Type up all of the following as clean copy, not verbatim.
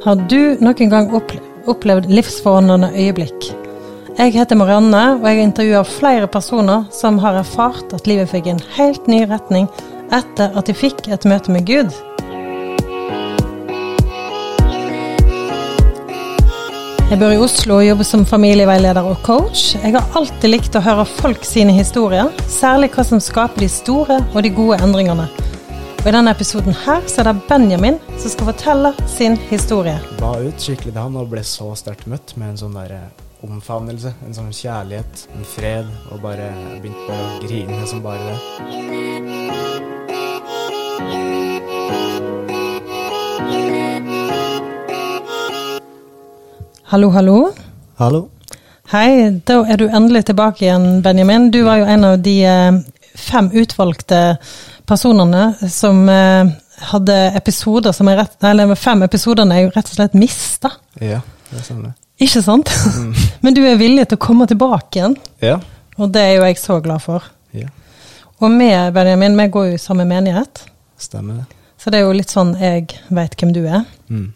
Har du noen gang opplevd livsforvandlende øyeblikk? Jeg heter Marianne, og jeg intervjuer flere personer som har erfart at livet fikk en helt ny retning etter at de fikk et møte med Gud. Jeg bor i Oslo og jobber som familieveileder og coach. Jeg har alltid likt å høre folk sine historier, særlig hva som skaper de store og de gode endringene. Og i denne episoden her så det Benjamin som skal fortelle sin historie. Ba ut skikkelig da han og ble så sterkt møtt med en sånn der omfavnelse, en sånn kjærlighet, en fred, og bare begynte bare å grine som bare det. Hallo, hallo. Hallo. Hei, da du endelig tilbake igjen, Benjamin. Du var jo en av de 5 utvalgte personene som hadde episoder som eller 5 episoderne er jo rett og slett mistet. Ja, det stemmer. Ikke sant? Men du er villig til å komme tilbake igjen. Ja. Og det er jo jeg så glad for. Ja. Og med Benjamin, vi går jo i samme menighet. Stemmer det. Så det er jo litt sånn, jeg vet hvem du er.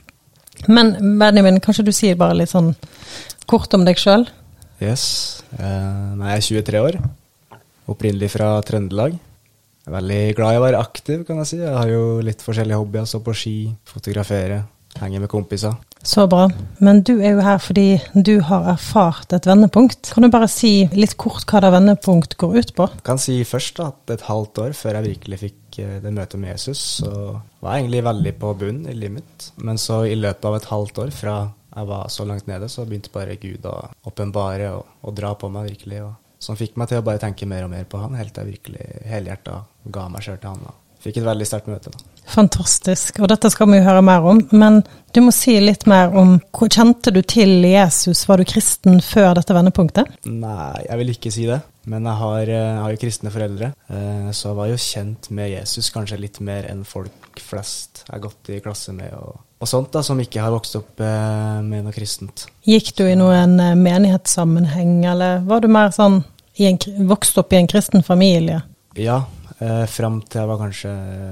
Men Benjamin, kanskje du sier bare litt sånn kort om deg selv? Yes. Jeg er 23 år. Opprinnelig fra Trøndelag. Jeg er veldig glad i å være aktiv, kan jeg si. Jeg har jo litt forskjellige hobbyer, så på ski, fotografere, henge med kompiser. Så bra. Men du er jo her fordi du har erfart et vendepunkt. Kan du bare si litt kort hva det vendepunkt går ut på? Jeg kan si først da, at et halvt år før jeg virkelig fikk det møtet med Jesus, så var jeg egentlig veldig på bunnen i livet mitt. Men så i løpet av et halvt år, fra jeg var så langt nede, så begynte bare Gud å åpenbare og dra på meg virkelig, som fikk meg til å bare tenke mer og mer på han, helt til jeg virkelig helhjertet ga meg selv til han. Fikk et veldig sterkt møte da. Fantastisk, og dette skal vi jo høre mer om, men du må si litt mer om, kjente du til Jesus? Var du kristen før dette vendepunktet? Nei, jeg vil ikke si det, men jeg har jo kristne foreldre, så jeg var jo kjent med Jesus kanskje litt mer enn folk flest jeg har gått i klasse med, og sånt da, som ikke har vokst opp med noe kristent. Gikk du i noen menighetssammenheng, eller var du mer sånn, vokst opp i en kristen familie? Ja, frem til jeg var kanskje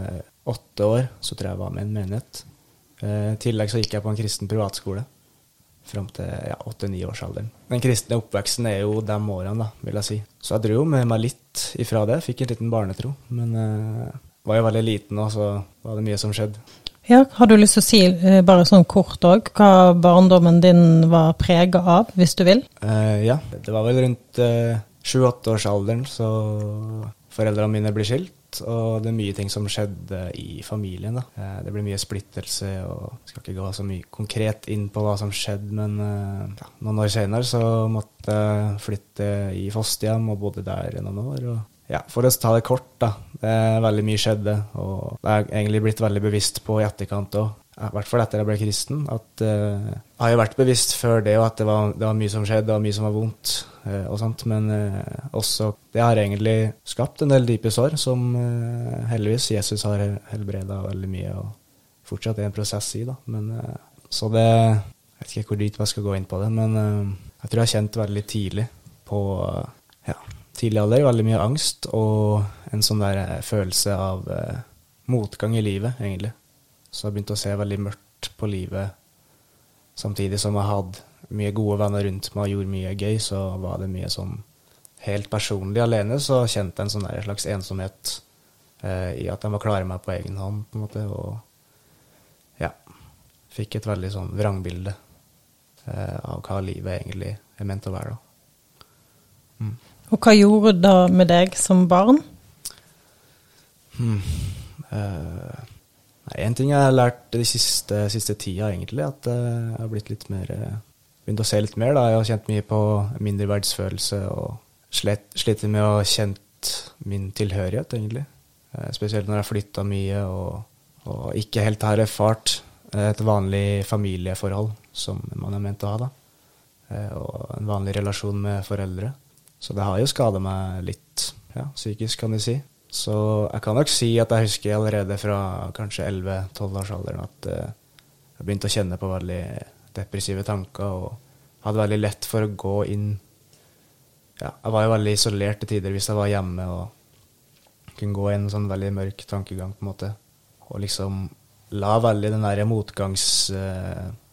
8 år, så tror jeg var med en menighet. I tillegg så gikk jeg på en kristen privatskole, frem til 8-9 års alderen. Den kristne oppveksten er jo de årene da, vil jeg si. Så jeg dro jo med meg litt ifra det, fikk en liten barnetro, men var jo veldig liten, og så var det mye som skjedde. Ja, har du lyst til å si bare sånn kort også, hva barndommen din var preget av, hvis du vil? Ja, det var vel rundt 7-8 års alderen, så foreldrene mine ble skilt, og det er mye ting som skjedde i familien da. Det ble mye splittelse, og jeg skal ikke gå så mye konkret inn på hva som skjedde, men noen år senere så måtte jeg flytte i fosterhjem og bodde der i noen år, og for å ta det kort da, veldig mye skjedde, og jeg har egentlig blitt veldig bevisst på i etterkant også, i hvert fall etter jeg ble kristen, at jeg har jo vært bevisst før det, og at det var mye som skjedde, og mye som var vondt, og sånt, men også det har egentlig skapt en del dype sår, som heldigvis Jesus har helbredet veldig mye, og fortsatt er en prosess i da, men så det, jeg vet ikke hvor dypt jeg skal gå inn på det, men jeg tror jeg har kjent veldig tidlig på, tidlig alder, veldig mye angst, og en sånn der følelse av motgang i livet, egentlig. Så jeg begynte å se veldig mørkt på livet, samtidig som jeg hadde mye gode venner rundt meg og gjorde mye gøy, så var det mye sånn helt personlig alene, så kjente jeg en sånn der slags ensomhet i at jeg må klare meg på egen hånd, på en måte, og fikk et veldig sånn vrangbilde av hva livet egentlig er ment å være da. Og hva gjorde det da med deg som barn? En ting jeg har lært de siste tida egentlig, at jeg har blitt litt mer, begynt å se litt mer da. Jeg har kjent mye på mindreverdsfølelse og slitt med å ha kjent min tilhørighet egentlig. Spesielt når jeg flyttet mye og ikke helt har erfart et vanlig familieforhold som man er ment å ha da. Og en vanlig relasjon med foreldre. Så det har jo skadet meg litt, psykisk kan du si. Så jeg kan nok si at jeg husker allerede fra kanskje 11-12 års alderen at jeg begynte å kjenne på veldig depressive tanker og hadde veldig lett for å gå inn. Jeg var jo veldig isolert til tider hvis jeg var hjemme og kunne gå i en sånn veldig mørk tankegang på en måte. Og liksom la veldig den der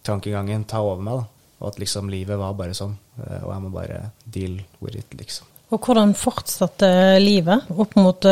tankegangen ta over meg, da. Og at liksom livet var bare sånn, og jeg må bare deal with it, liksom. Og hvordan fortsatte livet opp mot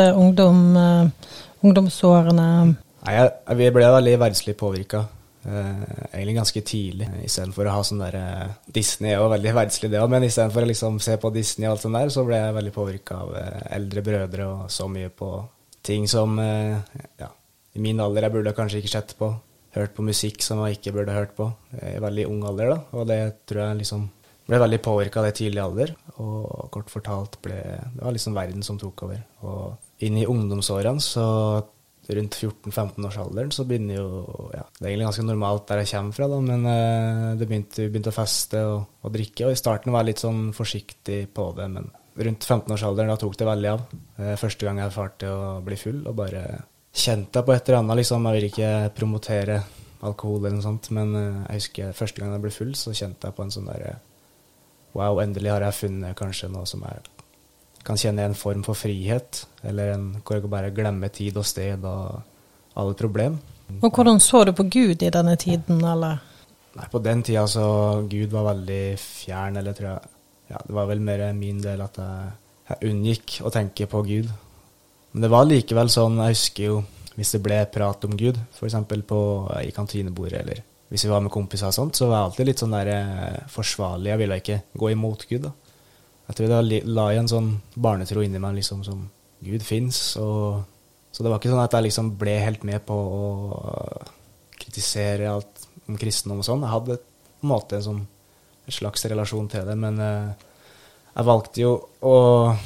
ungdomsårene? Nei, vi ble veldig verdslig påvirket, egentlig ganske tidlig, i stedet for å ha sånn der, Disney er jo veldig verdslig det også, men i stedet for å liksom se på Disney og alt sånt der, så ble jeg veldig påvirket av eldre brødre og så mye på ting som, ja, i min alder jeg burde kanskje ikke sett på, hørt på musikk som jeg ikke burde hørt på i veldig ung alder da, og det tror jeg liksom ble veldig påvirket av det tidlige alder, og kort fortalt det var liksom verden som tok over. Og inn i ungdomsårene, så rundt 14-15 års alderen, så begynner jo, ja, det er egentlig ganske normalt der jeg kommer fra da, men vi begynte å feste og drikke, og i starten var jeg litt sånn forsiktig på det, men rundt 15 års alderen da tok det veldig av. Første gang jeg erfarte å bli full, og bare kjente jeg på et eller annet, liksom. Jeg vil ikke promotere alkohol eller noe sånt, men jeg husker første gang jeg ble full, så kjente jeg på en sånn der, wow, endelig har jeg funnet kanskje noe som jeg kan kjenne en form for frihet, eller hvor jeg bare glemmer tid og sted og alle problem. Og hvordan så du på Gud i denne tiden, eller? Nei, på den tiden så Gud var veldig fjern, eller tror jeg, ja, det var vel mer min del at jeg unngikk å tenke på Gud. Men det var likevel sånn, jeg husker jo, hvis det ble prat om Gud, for eksempel i kantinebordet, eller hvis vi var med kompiser og sånt, så var jeg alltid litt sånn der forsvarlig, jeg ville ikke gå imot Gud da. Jeg tror det la i en sånn barnetro inni meg, liksom, som Gud finnes, og så det var ikke sånn at jeg liksom ble helt med på å kritisere alt om kristendom og sånn. Jeg hadde på en måte en slags relasjon til det, men jeg valgte jo å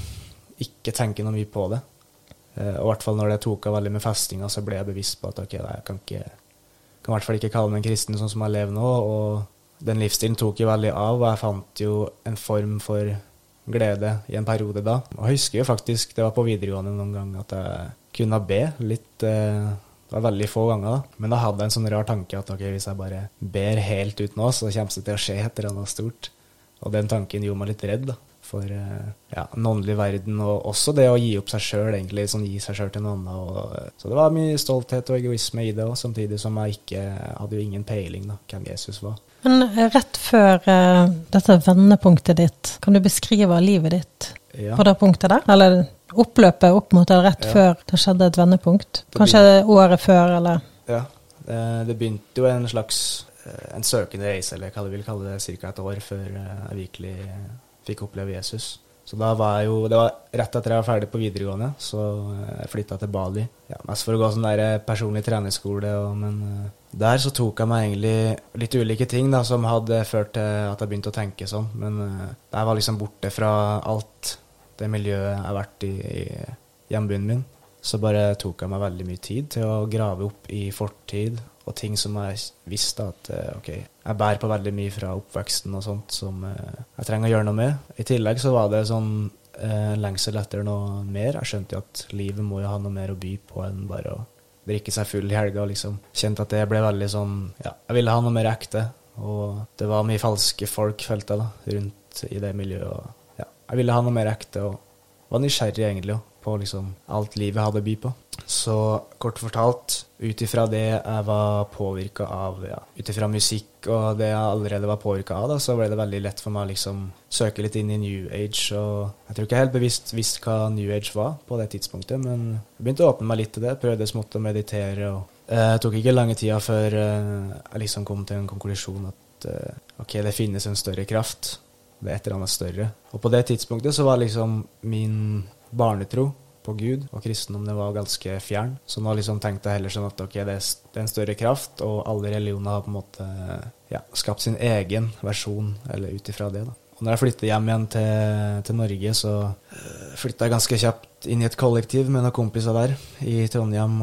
ikke tenke noe mye på det. Og i hvert fall når det tok av veldig med festinga, så ble jeg bevisst på at ok, jeg kan i hvert fall ikke kalle meg en kristen sånn som jeg lever nå, og den livsstilen tok jo veldig av, og jeg fant jo en form for glede i en periode da. Og jeg husker jo faktisk, det var på videregående noen gang, at jeg kunne be litt, det var veldig få ganger da, men da hadde jeg en sånn rar tanke at ok, hvis jeg bare ber helt ut nå, så kommer det til å skje et eller annet stort. Og den tanken gjorde meg litt redd da, for ja, en åndelig verden, og også det å gi opp seg selv, egentlig, sånn gi seg selv til noen annen. Så det var mye stolthet og egoisme i det også, samtidig som jeg hadde jo ingen peiling da, hvem Jesus var. Men rett før dette vendepunktet ditt, kan du beskrive livet ditt på det punktet der? Eller oppløpet opp mot det rett før det skjedde et vendepunkt? Kanskje året før, eller? Ja, det begynte jo en slags en søkende reise, eller hva du vil kalle det, cirka et år før jeg virkelig fikk oppleve Jesus. Så da var jeg jo, det var rett etter jeg var ferdig på videregående, så jeg flyttet til Bali. Ja, mest for å gå sånn der personlig treningsskole, men der så tok jeg meg egentlig litt ulike ting da, som hadde ført til at jeg begynte å tenke sånn. Men jeg var liksom borte fra alt det miljøet jeg har vært i hjembyen min. Så bare tok jeg meg veldig mye tid til å grave opp i fortid, og ting som jeg visste at, ok, jeg bærer på veldig mye fra oppveksten og sånt som jeg trenger å gjøre noe med. I tillegg så var det sånn lengsel etter noe mer. Jeg skjønte jo at livet må jo ha noe mer å by på enn bare å drikke seg full i helga, og liksom kjente at det ble veldig sånn, ja, jeg ville ha noe mer ekte, og det var mye falske folk, følte jeg da, rundt i det miljøet, og ja, jeg ville ha noe mer ekte, og var nysgjerrig egentlig også, på liksom alt livet hadde by på. Så kort fortalt, utifra det jeg var påvirket av, ja, utifra musikk og det jeg allerede var påvirket av, da, så ble det veldig lett for meg å liksom søke litt inn i New Age, og jeg tror ikke jeg helt bevisst visste hva New Age var på det tidspunktet, men jeg begynte å åpne meg litt til det, prøvde smått å meditere, og det tok ikke lange tida før jeg liksom kom til en konklusjon at ok, det finnes en større kraft, det er et eller annet større. Og på det tidspunktet så var liksom min barnetro på Gud og kristendom, det var ganske fjern. Så nå liksom tenkte jeg heller sånn at ok, det er en større kraft, og alle religioner har på en måte skapt sin egen versjon, eller utifra det da. Og når jeg flyttet hjem igjen til Norge, så flyttet jeg ganske kjapt inn i et kollektiv med noen kompiser der i Trondheim,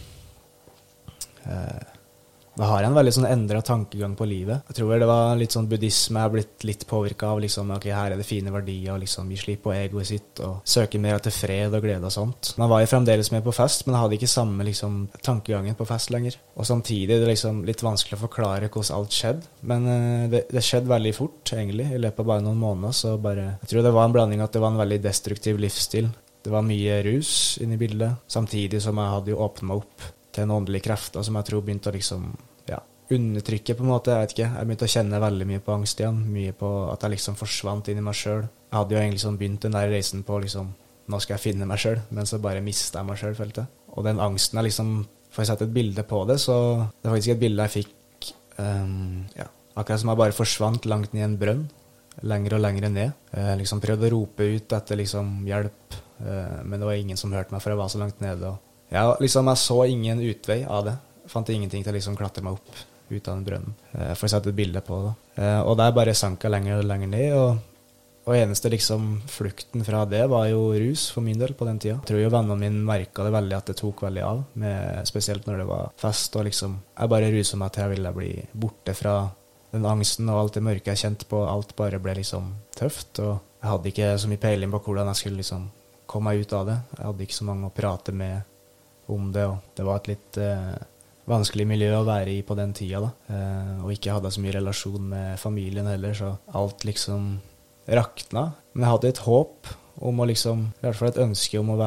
og da har jeg en veldig sånn endret tankegang på livet. Jeg tror det var litt sånn buddhisme, jeg har blitt litt påvirket av liksom, ok, her er det fine verdier, og liksom, vi slipper på egoet sitt, og søker mer til fred og glede og sånt. Man var jo fremdeles med på fest, men jeg hadde ikke samme liksom, tankegangen på fest lenger. Og samtidig det er liksom litt vanskelig å forklare hvordan alt skjedde, men det skjedde veldig fort, egentlig, i løpet av bare noen måneder, så bare, jeg tror det var en blanding at det var en veldig destruktiv livsstil. Det var mye rus inne i bildet, samtidig som jeg hadde jo åpnet meg opp til en åndelig kreft, som jeg tror begynte å liksom, undertrykke på en måte, jeg vet ikke. Jeg begynte å kjenne veldig mye på angst igjen, mye på at jeg liksom forsvant inn i meg selv. Jeg hadde jo egentlig sånn begynt den der reisen på liksom, nå skal jeg finne meg selv, men så bare mistet jeg meg selv, følte jeg. Og den angsten jeg liksom, for å sette et bilde på det, så det var faktisk et bilde jeg fikk, akkurat som jeg bare forsvant langt ned i en brønn, lenger og lenger ned. Liksom prøvde å rope ut etter liksom hjelp, men det var ingen som hørte meg, for jeg var så langt nede. Og ja, liksom jeg så ingen utvei av det. Jeg fant ingenting til å liksom klatre meg opp ut av den brønnen, for å sette et bilde på det. Og der bare sank jeg lenger og lenger ned, og eneste liksom flukten fra det var jo rus for min del på den tida. Jeg tror jo vennene mine merket det veldig at det tok veldig av, spesielt når det var fest, og liksom, jeg bare ruset meg til jeg ville bli borte fra den angsten og alt det mørke jeg kjente på, alt bare ble liksom tøft, og jeg hadde ikke så mye peiling på hvordan jeg skulle liksom komme meg ut av det. Jeg hadde ikke så mange å prate med om det, og det var et litt vanskelig miljø å være i på den tida da, og ikke hadde så mye relasjon med familien heller, så alt liksom rakna. Men jeg hadde et håp om å liksom, i hvert fall et ønske om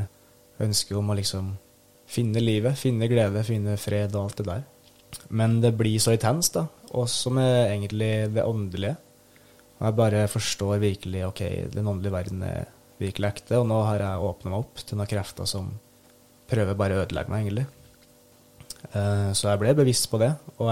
å liksom finne livet, finne glede, finne fred og alt det der. Men det blir så intenst da, også med egentlig det åndelige. Og jeg bare forstår virkelig, ok, den åndelige verden er virkelig ekte, og nå har jeg åpnet meg opp til noen krefter som prøver bare å ødelegge meg egentlig. Så jeg ble bevisst på det, og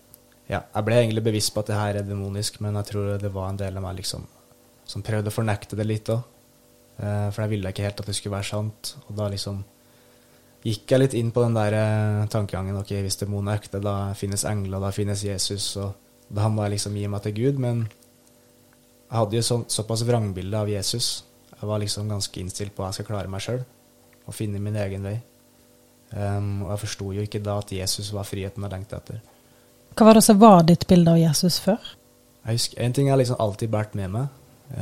jeg ble egentlig bevisst på at det her er demonisk, men jeg tror det var en del av meg liksom, som prøvde å fornekte det litt også. For jeg ville ikke helt at det skulle være sant, og da liksom gikk jeg litt inn på den der tankegangen, ok, hvis demonen er ekte, da finnes engler, da finnes Jesus, og da må jeg liksom gi meg til Gud, men jeg hadde jo såpass vrangbilde av Jesus. Jeg var liksom ganske innstilt på at jeg skal klare meg selv, og finne min egen vei. Og jeg forstod jo ikke da at Jesus var friheten jeg lengte etter. Hva var det som var ditt bilde av Jesus før? Jeg husker, en ting jeg liksom alltid bært med meg,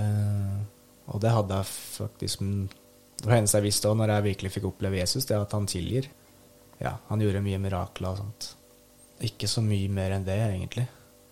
og det hadde jeg faktisk, det var eneste jeg visste også når jeg virkelig fikk oppleve Jesus, det er at han tilgir. Ja, han gjorde mye mirakler og sånt. Ikke så mye mer enn det egentlig.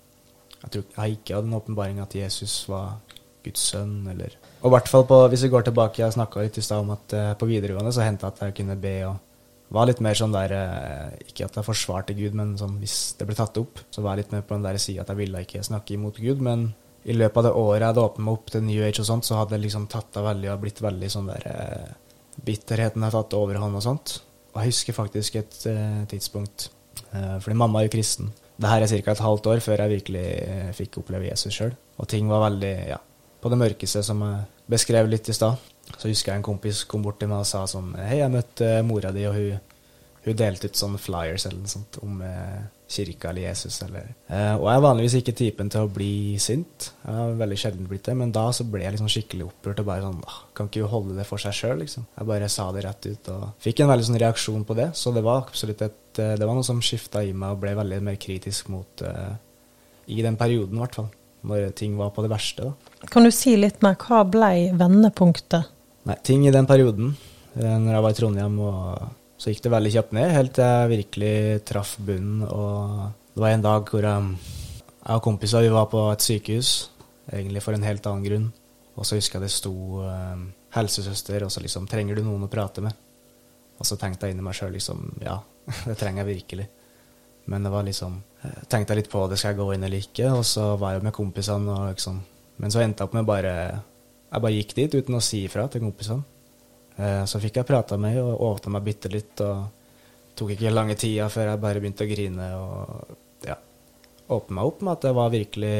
Jeg ikke hadde en åpenbaring at Jesus var Guds sønn, eller... Og i hvert fall hvis vi går tilbake, jeg snakket litt i sted om at på videregående så hendte at jeg kunne be og var litt mer sånn der, ikke at jeg forsvarte Gud, men sånn, hvis det ble tatt opp, så var jeg litt mer på den der siden at jeg ville ikke snakke imot Gud, men i løpet av det året jeg hadde åpnet meg opp til New Age og sånt, så hadde det liksom tatt av veldig og blitt veldig sånn der, bitterheten har tatt overhånd og sånt. Og jeg husker faktisk et tidspunkt, fordi mamma er jo kristen. Det her er cirka et halvt år før jeg virkelig fikk oppleve Jesus selv, og ting var veldig, på det mørkeste som jeg beskrev litt i sted. Så husker jeg en kompis kom bort til meg og sa sånn, hei, jeg møtte mora di, og hun delte ut sånne flyers eller noe sånt om kirka eller Jesus. Og jeg er vanligvis ikke typen til å bli sint. Jeg har veldig sjelden blitt det, men da så ble jeg liksom skikkelig opprørt og bare sånn, kan ikke jo holde det for seg selv, liksom. Jeg bare sa det rett ut, og fikk en veldig sånn reaksjon på det, så det var absolutt det var noe som skiftet i meg og ble veldig mer kritisk mot, i den perioden i hvert fall, når ting var på det verste da. Kan du si litt mer, hva ble vendepunktet? Nei, ting i den perioden, når jeg var i Trondheim, så gikk det veldig kjapt ned, helt til jeg virkelig traff bunnen, og det var en dag hvor jeg og kompiser, vi var på et sykehus, egentlig for en helt annen grunn, og så husker jeg det sto helsesøster, og så liksom, trenger du noen å prate med? Og så tenkte jeg inn i meg selv, liksom, ja, det trenger jeg virkelig. Men det var liksom, tenkte jeg litt på det, skal jeg gå inn eller ikke, og så var jeg med kompisene, og liksom, men så endte jeg opp med jeg bare gikk dit uten å si ifra til kompisene. Så fikk jeg pratet med og åpnet meg bitte litt, og tok ikke lange tida før jeg bare begynte å grine, og ja, åpnet meg opp med at det var virkelig,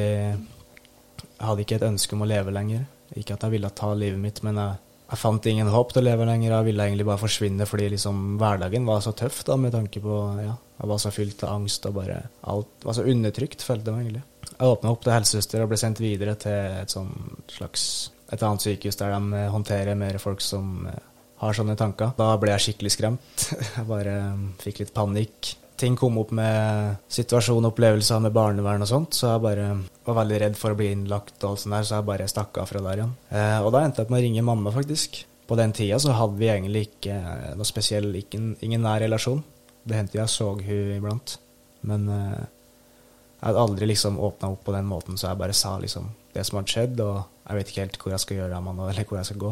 jeg hadde ikke et ønske om å leve lenger. Ikke at jeg ville ta livet mitt, men jeg fant ingen håp til å leve lenger, jeg ville egentlig bare forsvinne, fordi liksom hverdagen var så tøff da, med tanke på, ja, jeg var så fylt av angst, og bare alt var så undertrykt, følte jeg egentlig. Jeg åpnet opp til helsesøster og ble sendt videre til et annet sykehus der de håndterer mer folk som har sånne tanker. Da ble jeg skikkelig skremt. Jeg bare fikk litt panikk. Ting kom opp med situasjonopplevelser med barnevern og sånt, så jeg bare var veldig redd for å bli innlagt og alt sånt der, så jeg bare stakk av fra der igjen. Og da endte jeg med å ringe mamma faktisk. På den tida så hadde vi egentlig ikke noe spesiell, ingen nær relasjon. Det hendte jeg så hun iblant. Men jeg hadde aldri liksom åpnet opp på den måten, så jeg bare sa liksom det som hadde skjedd, og jeg vet ikke helt hvor jeg skal gjøre av meg nå, eller hvor jeg skal gå.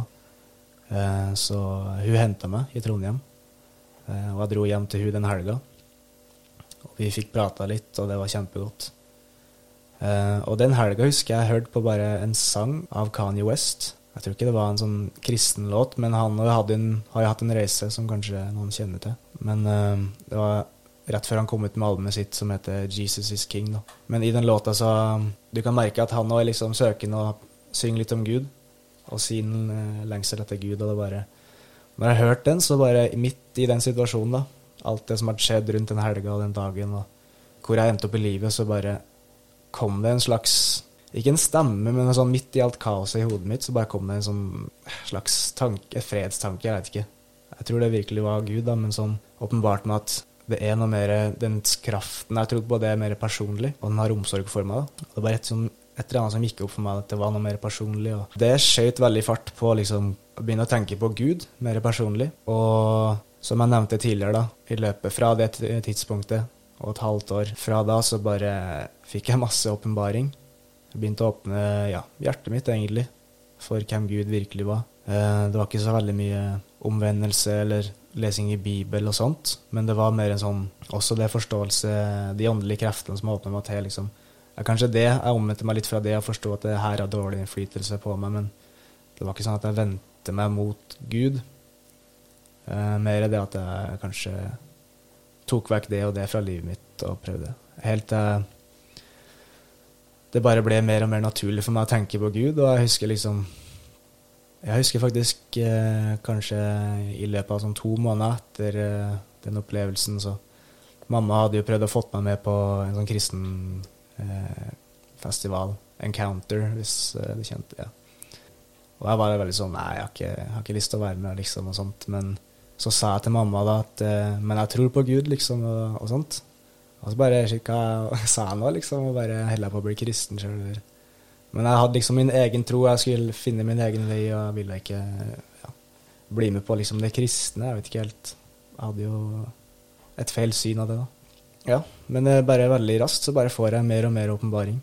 Så hun hentet meg i Trondheim, og jeg dro hjem til hun den helga. Og vi fikk pratet litt, og det var kjempegodt. Og den helga husker jeg hørte på bare en sang av Kanye West. Jeg tror ikke det var en sånn kristen låt, men han har jo hatt en reise som kanskje noen kjenner til. Men det var rett før han kom ut med albumet sitt som heter Jesus is King da. Men i den låta så, du kan merke at han nå er liksom søkende og synger litt om Gud, og sin lengsel etter Gud, og det bare, når jeg hørte den, så bare midt i den situasjonen da, alt det som hadde skjedd rundt den helga og den dagen, og hvor jeg endte opp i livet, så bare kom det en slags, ikke en stemme, men sånn midt i alt kaoset i hodet mitt, så bare kom det en sånn slags tanke, et fredstanke, jeg vet ikke. Jeg tror det virkelig var Gud da, men sånn åpenbart med at det er noe mer, den kraften jeg trodde på, det er mer personlig, og den har omsorg for meg da. Det var et eller annet som gikk opp for meg, at det var noe mer personlig. Og det skjøt veldig fart på liksom, å begynne å tenke på Gud, mer personlig. Og som jeg nevnte tidligere da, i løpet fra det tidspunktet, og et halvt år fra da, så bare fikk jeg masse åpenbaring. Jeg begynte å åpne hjertet mitt egentlig, for hvem Gud virkelig var. Det var ikke så veldig mye omvendelse eller lesing i Bibel og sånt, men det var mer en sånn, også det forståelse, de åndelige kreftene som åpnet meg til, liksom. Kanskje det, jeg omvendte meg litt fra det å forstå at det her har dårlig innflytelse på meg, men det var ikke sånn at jeg vendte meg mot Gud. Mer det at jeg kanskje tok vekk det og det fra livet mitt og prøvde. Helt det bare ble mer og mer naturlig for meg å tenke på Gud, og jeg husker faktisk kanskje i løpet av sånn 2 måneder etter den opplevelsen, så mamma hadde jo prøvd å fått meg med på en sånn kristen festival, Encounter, hvis du kjente, Og jeg var veldig sånn, nei, jeg har ikke lyst til å være med, liksom, og sånt, men så sa jeg til mamma da at, men jeg tror på Gud, liksom, og sånt. Og så bare, hva sa jeg nå, liksom, og bare heller på å bli kristen selv. Men jeg hadde liksom min egen tro, jeg skulle finne min egen vei, og jeg ville ikke bli med på liksom det kristne, jeg vet ikke helt. Jeg hadde jo et feil syn av det da. Ja, men bare veldig raskt så bare får jeg mer og mer åpenbaring.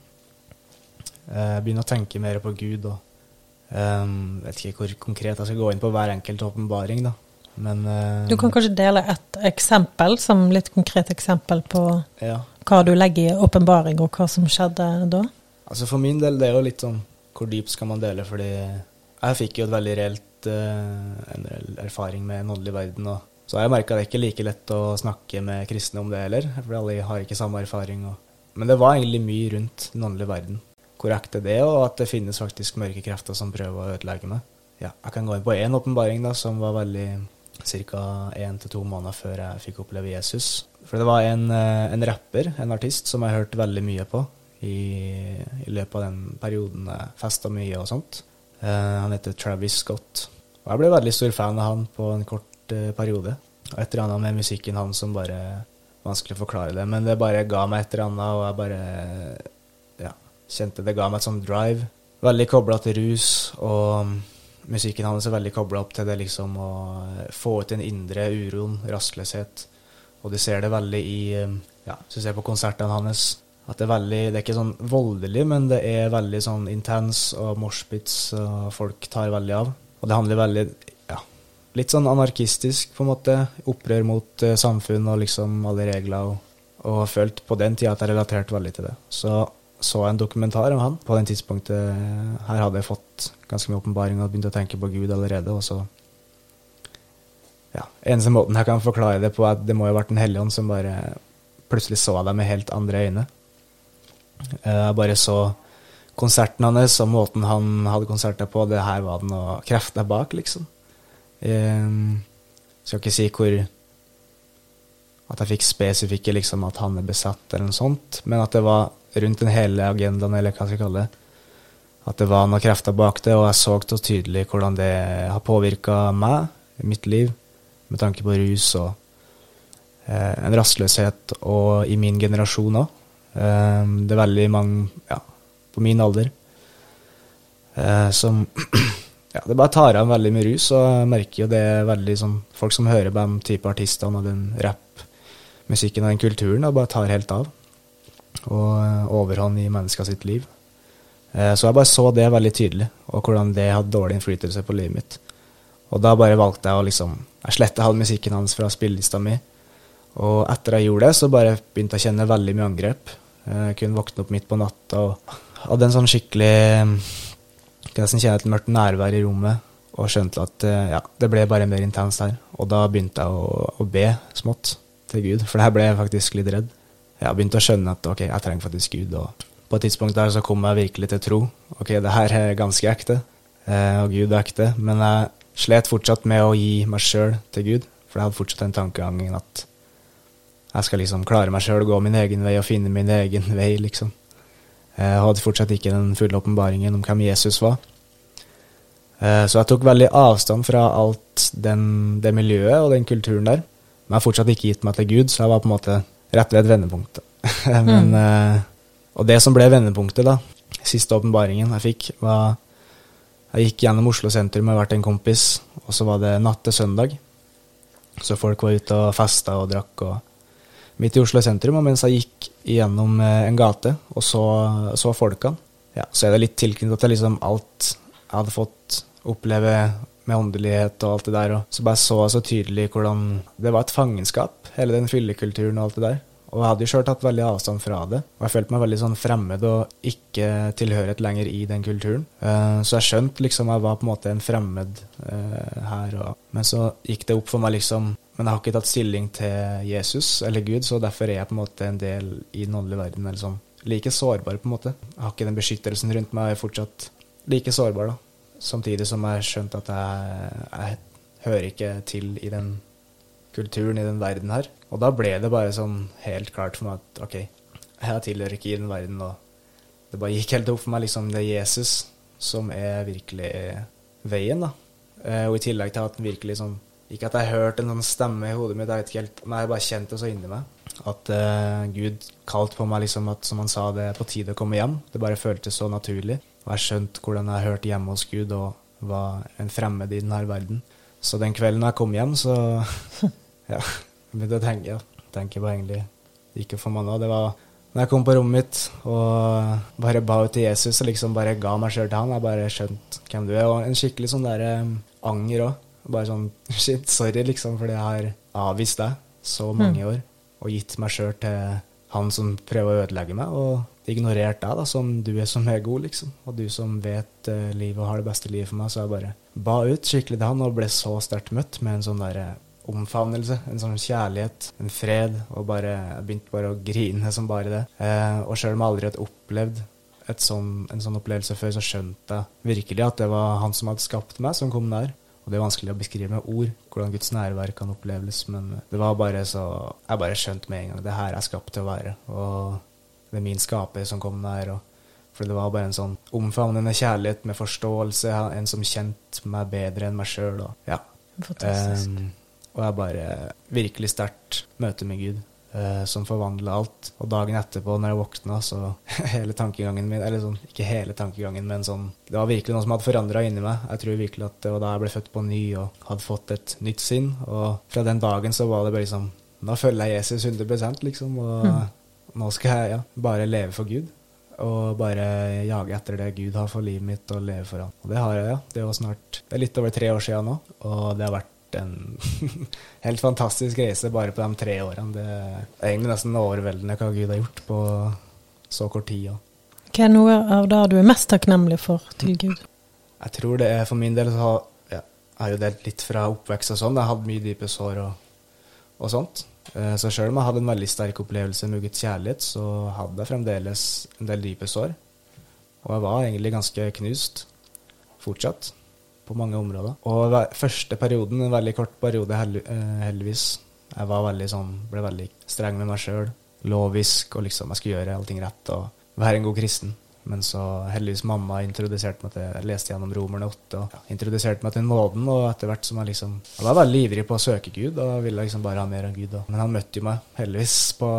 Jeg begynner å tenke mer på Gud, og vet ikke hvor konkret jeg skal gå inn på hver enkelt åpenbaring da. Men, du kan kanskje dele et eksempel, som litt konkret eksempel på hva du legger i åpenbaring, og hva som skjedde da? Altså for min del, det er jo litt sånn, hvor dypt skal man dele, fordi jeg fikk jo et veldig reelt en erfaring med en åndelig verden, og så jeg merket det ikke like lett å snakke med kristne om det heller, for alle har ikke samme erfaring. Men det var egentlig mye rundt den åndelige verden. Hvor ekte det er, og at det finnes faktisk mørke krefter som prøver å ødelegge meg. Ja, jeg kan gå inn på en åpenbaring da, som var veldig cirka 1 til 2 måneder før jeg fikk oppleve Jesus. For det var en rapper, en artist, som jeg hørte veldig mye på i løpet av den perioden jeg festet mye og sånt. Han heter Travis Scott. Og jeg ble veldig stor fan av han på en kort periode. Og et eller annet med musikken hans som bare vanskelig å forklare det, men det bare ga meg et eller annet, og jeg bare kjente det ga meg et sånn drive. Veldig koblet til rus, og musikken hans er veldig koblet opp til det liksom å få ut den indre uroen, rastløshet. Og du ser det veldig i, hvis du ser på konsertene hans, at det er ikke sånn voldelig, men det er veldig sånn intens og moshpits, og folk tar veldig av. Og det handler veldig, litt sånn anarkistisk på en måte, opprør mot samfunn og liksom alle regler, og følt på den tiden at jeg relaterte veldig til det. Så jeg en dokumentar om han på den tidspunktet. Her hadde jeg fått ganske mye åpenbaring og begynt å tenke på Gud allerede, og så eneste måten jeg kan forklare det på, at det må jo ha vært en helligånd som bare plutselig så det med helt andre øyne. Jeg bare så konserten hans og måten han hadde konserter på, det her var det noe krefter bak liksom. Skal ikke si at jeg fikk spesifikke liksom at han er besatt eller noe sånt, men at det var rundt den hele agendaen, eller hva skal jeg kalle det, at det var noen krefter bak det, og jeg så så tydelig hvordan det har påvirket meg, mitt liv, med tanke på rus og en rastløshet, og i min generasjon også. Det er veldig mange, på min alder, som det bare tar av veldig mye rus, og jeg merker jo det er veldig sånn, folk som hører på de type artistene og den rap-musikken og den kulturen, og bare tar helt av, og overhånd i mennesker sitt liv. Så jeg bare så det veldig tydelig, og hvordan det hadde dårlig innflytelse på livet mitt. Og da bare valgte jeg å liksom, jeg slettet all musikken hans fra spillelista mi, Og etter jeg gjorde det, så bare begynte jeg å kjenne veldig mye angrep. Jeg kunne våkne opp midt på natta og hadde en sånn skikkelig, nesten kjenne et mørkt nærvær i rommet, og skjønte at det ble bare mer intenst her. Og da begynte jeg å be smått til Gud, for der ble jeg faktisk litt redd. Jeg begynte å skjønne at ok, jeg trenger faktisk Gud, og på et tidspunkt der så kom jeg virkelig til tro. Ok, det her er ganske ekte, og Gud er ekte, men jeg slet fortsatt med å gi meg selv til Gud, for jeg hadde fortsatt den tankegangen at jeg skal liksom klare meg selv, gå min egen vei og finne min egen vei, liksom. Jeg hadde fortsatt ikke den fulle åpenbaringen om hvem Jesus var. Så jeg tok veldig avstand fra alt det miljøet og den kulturen der, men jeg har fortsatt ikke gitt meg til Gud, så jeg var på en måte rett ved et vendepunkt. Og det som ble vendepunktet da, siste åpenbaringen jeg fikk, var jeg gikk gjennom Oslo sentrum med hvert en kompis, og så var det natt til søndag. Så folk var ute og festet og drakk midt i Oslo sentrum, og mens jeg gikk gjennom en gate og så folkene, så er det litt tilknyttet til liksom alt jeg hadde fått oppleve med åndelighet og alt det der, og så bare så tydelig hvordan det var et fangenskap, hele den fyllekulturen og alt det der. Og jeg hadde jo selv tatt veldig avstand fra det, og jeg følte meg veldig sånn fremmed og ikke tilhørighet lenger i den kulturen. Så jeg skjønte liksom jeg var på en måte en fremmed her, men så gikk det opp for meg liksom, men jeg har ikke tatt stilling til Jesus eller Gud, så derfor er jeg på en måte en del i den åndelige verden, eller sånn, like sårbar på en måte. Jeg har ikke den beskyttelsen rundt meg, jeg er fortsatt like sårbar da, samtidig som jeg skjønte at jeg hører ikke til i den kulturen, i den verden her. Og da ble det bare sånn helt klart for meg at ok, jeg tilhører ikke i den verden, og det bare gikk helt opp for meg liksom det er Jesus som er virkelig veien da. Og i tillegg til at den virkelig sånn, ikke at jeg hørte en sånn stemme i hodet mitt, jeg vet ikke helt, men jeg bare kjente det så inni meg, at Gud kalte på meg liksom at, som han sa, det er på tide å komme hjem. Det bare føltes så naturlig, og jeg skjønte hvordan jeg hørte hjemme hos Gud og var en fremmed i denne verden. Så den kvelden jeg kom hjem, så jeg begynte å tenke på egentlig ikke for meg nå. Det var når jeg kom på rommet mitt og bare ba ut til Jesus og liksom bare ga meg selv til han. Jeg bare skjønte hvem du er, og en skikkelig sånn der anger også. Bare sånn, shit, sorry liksom, fordi jeg har avvist deg så mange år og gitt meg selv til han som prøver å ødelegge meg, og ignorert deg da, som du er som er god liksom, og du som vet livet og har det beste livet for meg. Så jeg bare ba ut skikkelig til han og ble så sterkt møtt med en sånn der omfavnelse, en sånn kjærlighet, en fred, og jeg begynte bare å grine som bare det. Og selv om jeg aldri hadde opplevd en sånn opplevelse før, så skjønte jeg virkelig at det var han som hadde skapt meg, som kom der. Og det er vanskelig å beskrive med ord, hvordan Guds nærvær kan oppleves, men det var bare så, jeg bare skjønte med en gang, det her er skapt til å være, og det er min skaper som kom der, for det var bare en sånn omfavnende kjærlighet med forståelse, en som kjente meg bedre enn meg selv, og ja. Fantastisk. Og jeg bare virkelig sterkt møte med Gud, som forvandlet alt. Og dagen etterpå, når jeg våkna, så hele tankegangen min, eller sånn, ikke hele tankegangen, men sånn, det var virkelig noe som hadde forandret inni meg. Jeg tror virkelig at det var da jeg ble født på ny, og hadde fått et nytt sinn. Og fra den dagen så var det bare liksom, nå følger jeg Jesus 100%, liksom, og nå skal jeg bare leve for Gud. Og bare jage etter det Gud har for livet mitt, og leve for han. Og det har jeg, Det var snart, det er litt over 3 år siden nå, og det har vært en helt fantastisk reise bare på de 3 årene. Det er egentlig nesten overveldende hva Gud har gjort på så kort tid. Hva er noe av det du er mest takknemlig for til Gud? Jeg tror det er for min del, så jeg har jo delt litt fra oppvekst og sånn. Jeg hadde mye dype sår og sånt. Så selv om jeg hadde en veldig sterk opplevelse med Guds kjærlighet, så hadde jeg fremdeles en del dype sår. Og jeg var egentlig ganske knust fortsatt på mange områder. Og første perioden, en veldig kort periode heldigvis, jeg var ble veldig streng med meg selv, lovisk, og liksom jeg skulle gjøre allting rett og være en god kristen. Men så heldigvis mamma introduserte meg til, jeg leste gjennom Romerne 8 og introduserte meg til nåden, og etter hvert som jeg var veldig ivrig på å søke Gud, og ville liksom bare ha mer av Gud. Men han møtte jo meg heldigvis på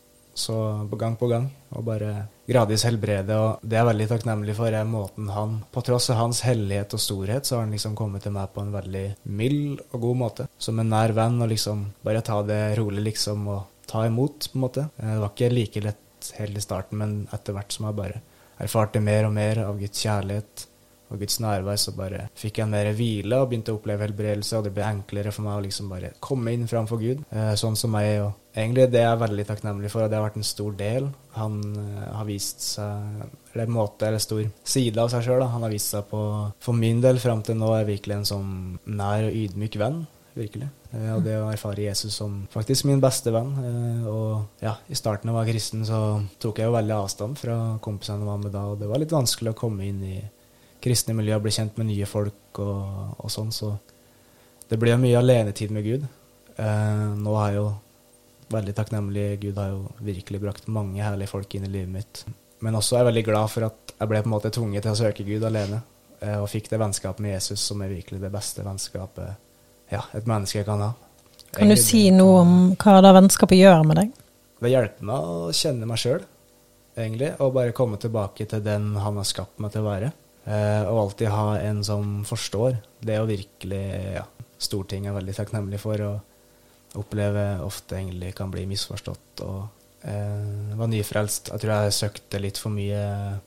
gang, og bare gradvis helbrede, og det er veldig takknemlig for måten han, på tross av hans hellighet og storhet, så har han liksom kommet til meg på en veldig mild og god måte, som en nær venn, og liksom bare ta det rolig liksom, og ta imot på en måte. Det var ikke like lett helt i starten, men etter hvert som jeg bare erfarte mer og mer av Guds kjærlighet og Guds nærvær, så bare fikk jeg mer hvile og begynte å oppleve helbredelse, og det ble enklere for meg å liksom bare komme inn framfor Gud, sånn som meg. Og egentlig det er jeg veldig takknemlig for, og det har vært en stor del. Han har vist seg, eller en måte, eller stor side av seg selv, da. Han har vist seg på, for min del, frem til nå er virkelig en sånn nær og ydmyk venn, virkelig. Og det å erfare Jesus som faktisk min beste venn. Og ja, i starten da jeg var kristen, så tok jeg jo veldig avstand fra kompisene jeg var med da, og det var litt vanskelig å komme inn i kristne miljø og bli kjent med nye folk og sånn, så det ble mye alenetid med Gud. Nå er jeg jo veldig takknemlig. Gud har jo virkelig brakt mange herlige folk inn i livet mitt. Men også er jeg veldig glad for at jeg ble på en måte tvunget til å søke Gud alene, og fikk det vennskapet med Jesus, som er virkelig det beste vennskapet et menneske kan ha. Kan du si noe om hva da vennskapet gjør med deg? Det hjelper meg å kjenne meg selv, egentlig, og bare komme tilbake til den han har skapt meg til å være. Og alltid ha en som forstår. Det er jo virkelig stor ting jeg er veldig takknemlig for, å oppleve ofte egentlig kan bli misforstått. Og var nyfrelst. Jeg tror jeg søkte litt for mye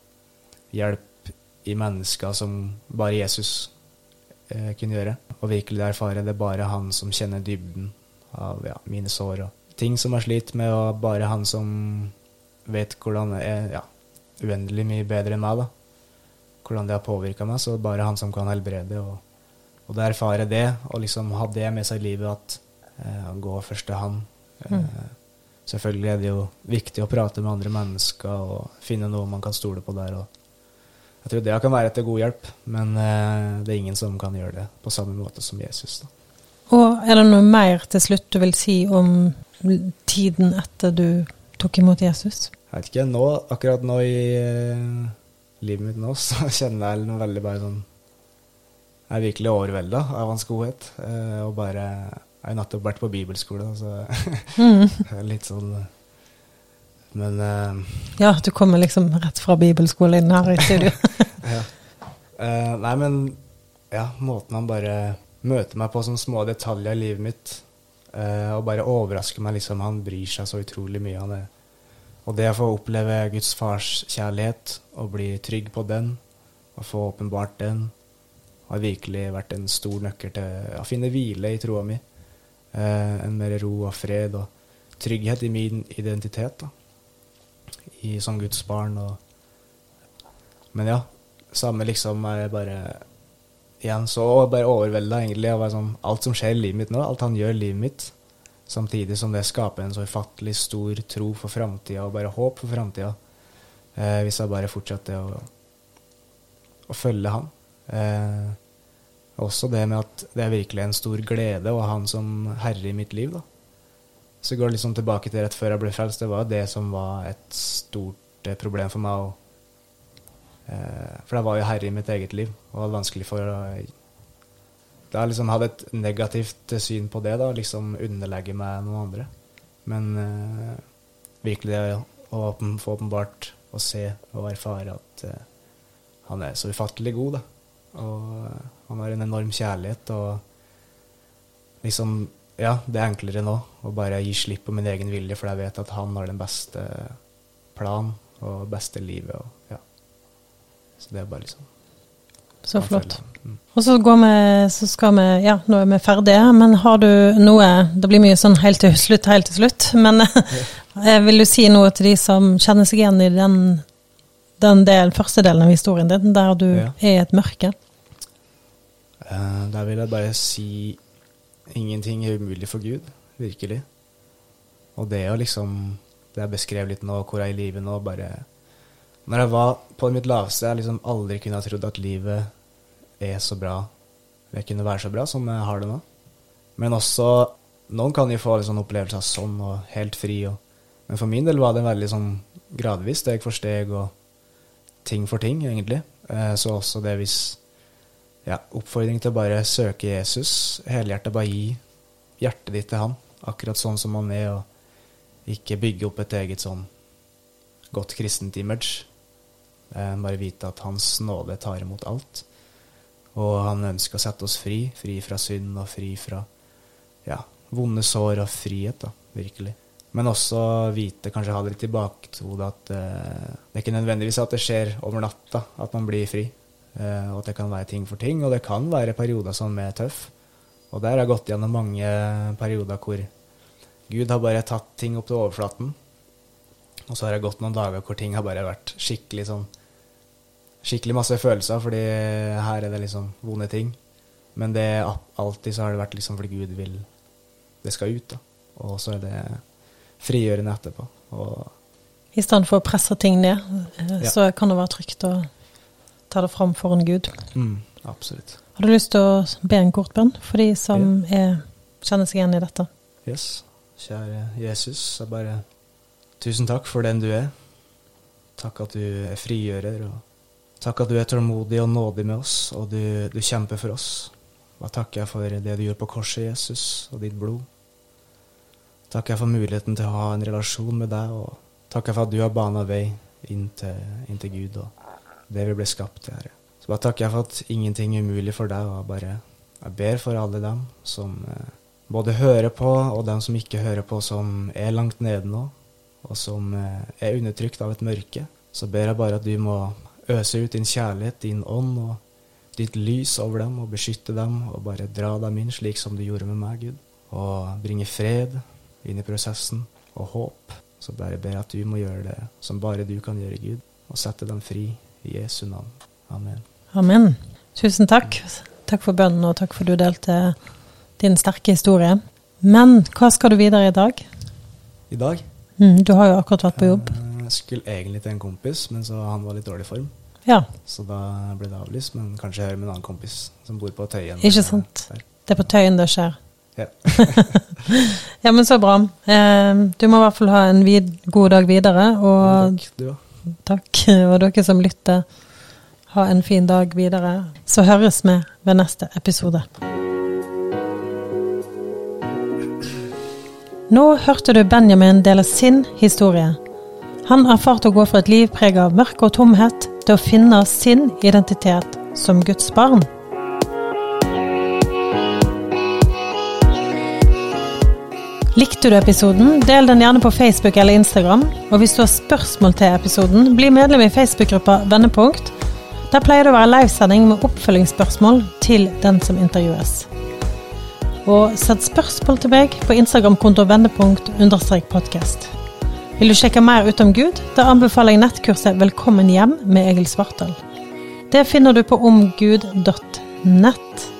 hjelp i mennesker som bare Jesus kunne gjøre. Og virkelig erfare det er bare han som kjenner dybden av mine sår og ting som jeg sliter med, og bare han som vet hvordan det er uendelig mye bedre enn meg da. Hvordan det har påvirket meg, så bare han som kan helbrede, og det erfare det, og liksom ha det med seg i livet, at han går først til han. Selvfølgelig er det jo viktig å prate med andre mennesker, og finne noe man kan stole på der, og jeg tror det kan være til god hjelp, men det er ingen som kan gjøre det på samme måte som Jesus da. Og er det noe mer til slutt du vil si om tiden etter du tok imot Jesus? Jeg vet ikke, akkurat nå i livet mitt nå, så kjenner jeg noe veldig bare sånn, jeg er virkelig overveldet av hans godhet, og bare, jeg har nettopp vært på bibelskole, så litt sånn, men ja, du kommer liksom rett fra bibelskolen inn her i studio. Nei, men måten han bare møter meg på sånne små detaljer i livet mitt, og bare overrasker meg liksom, han bryr seg så utrolig mye av det. Og det å få oppleve Guds fars kjærlighet, og bli trygg på den, og få åpenbart den, har virkelig vært en stor nøkkel til å finne hvile i troa mi. En mer ro og fred, og trygghet i min identitet da. Som Guds barn. Men samme liksom er bare igjen så bare overveldet egentlig av sånn, alt som skjer i livet mitt nå, alt han gjør i livet mitt, samtidig som det skaper en så ufattelig stor tro for fremtiden, og bare håp for fremtiden, hvis jeg bare fortsetter å følge han. Også det med at det er virkelig en stor glede å ha han som herre i mitt liv da. Så går det liksom tilbake til rett før jeg ble frelst. Det var det som var et stort problem for meg. For jeg var jo herre i mitt eget liv, og det var vanskelig for da jeg liksom hadde et negativt syn på det da, liksom underlegge meg noen andre. Men virkelig det å få åpenbart å se og erfare at han er så ufattelig god da. Og han har en enorm kjærlighet, og liksom det er enklere nå å bare gi slipp på min egen vilje, for jeg vet at han har den beste plan og beste livet. Så det er bare liksom så flott. Og så skal vi, nå er vi ferdige, men har du noe, det blir mye sånn helt til slutt, men vil du si noe til de som kjenner seg igjen i den første delen av historien din, der du er i et mørke? Der vil jeg bare si ingenting er umulig for Gud, virkelig. Og det er jo liksom, det jeg beskrev litt nå, hvor jeg er i livet nå, bare, når jeg var på mitt laveste, jeg liksom aldri kunne ha trodd at livet er så bra, det kunne være så bra som jeg har det nå. Men også, noen kan jo få en sånn opplevelse av sånn, og helt fri, men for min del var det veldig sånn gradvis, steg for steg, og ting for ting, egentlig. Så også det hvis oppfordring til å bare søke Jesus, helhjertet, bare gi hjertet ditt til han, akkurat sånn som han er, og ikke bygge opp et eget sånn godt kristent image. Bare vite at hans nåde tar imot alt, og han ønsker å sette oss fri fra synd, og fri fra vonde sår og frihet da, virkelig. Men også vite, kanskje ha det litt i bakhodet, at det er ikke nødvendigvis at det skjer over natta, at man blir fri. og at det kan være ting for ting, og det kan være perioder som er tøff. Og der har jeg gått gjennom mange perioder hvor Gud har bare tatt ting opp til overflaten, og så har jeg gått noen dager hvor ting har bare vært skikkelig masse følelser, fordi her er det liksom vonde ting. Men det alltid så har det vært liksom fordi Gud vil det skal ut da. Og så er det frigjørende etterpå. Og I stedet for å presse ting ned, så kan det være trygt å ta det fram foran Gud. Absolutt. Har du lyst til å be en kort bønn for de som kjenner seg igjen I dette? Yes. Kjære Jesus, jeg bare tusen takk for den du er. Takk at du er frigjører, og takk at du er tålmodig og nådig med oss, og du kjemper for oss. Og takker jeg for det du gjør på korset, Jesus, og ditt blod. Takker jeg for muligheten til å ha en relasjon med deg, og takker jeg for at du har banet vei inn til Gud, og det vi ble skapt til, Herre. Så bare takker jeg for at ingenting er umulig for deg, og jeg ber for alle dem som både hører på, og dem som ikke hører på, som er langt nede nå, og som er undertrykt av et mørke. Så ber jeg bare at du må øse ut din kjærlighet, din ånd, og ditt lys over dem, og beskytte dem, og bare dra dem inn slik som du gjorde med meg, Gud. Og bringe fred inn I prosessen, og håp. Så bare ber jeg at du må gjøre det som bare du kan gjøre, Gud, og sette dem fri I Jesu navn. Amen. Amen. Tusen takk. Takk for bønnen, og takk for du delte din sterke historie. Men hva skal du videre I dag? I dag? Du har jo akkurat vært på jobb. Jeg skulle egentlig til en kompis, men så han var litt dårlig form. Ja. Så da ble det avlyst, men kanskje jeg hører med en annen kompis som bor på Tøyen. Ikke sant? Det på Tøyen det skjer. Ja. Ja, men så bra. Du må I hvert fall ha en god dag videre. Og takk, du også. Takk, og dere som lytter, ha en fin dag videre. Så høres vi ved neste episode. Nå hørte du Benjamin dele sin historie. Han erfarte å gå fra et liv preget av mørke og tomhet til å finne sin identitet som Guds barn. Likte du episoden? Del den gjerne på Facebook eller Instagram. Og hvis du har spørsmål til episoden, bli medlem I Facebook-gruppa Vendepunkt. Der pleier det å være livesending med oppfølgingsspørsmål til den som intervjues. Og sett spørsmål til meg på Instagram-konto vendepunkt_podcast. Vil du sjekke mer ut om Gud? Da anbefaler jeg nettkurset Velkommen hjem med Egil Svartdal. Det finner du på omgud.nett.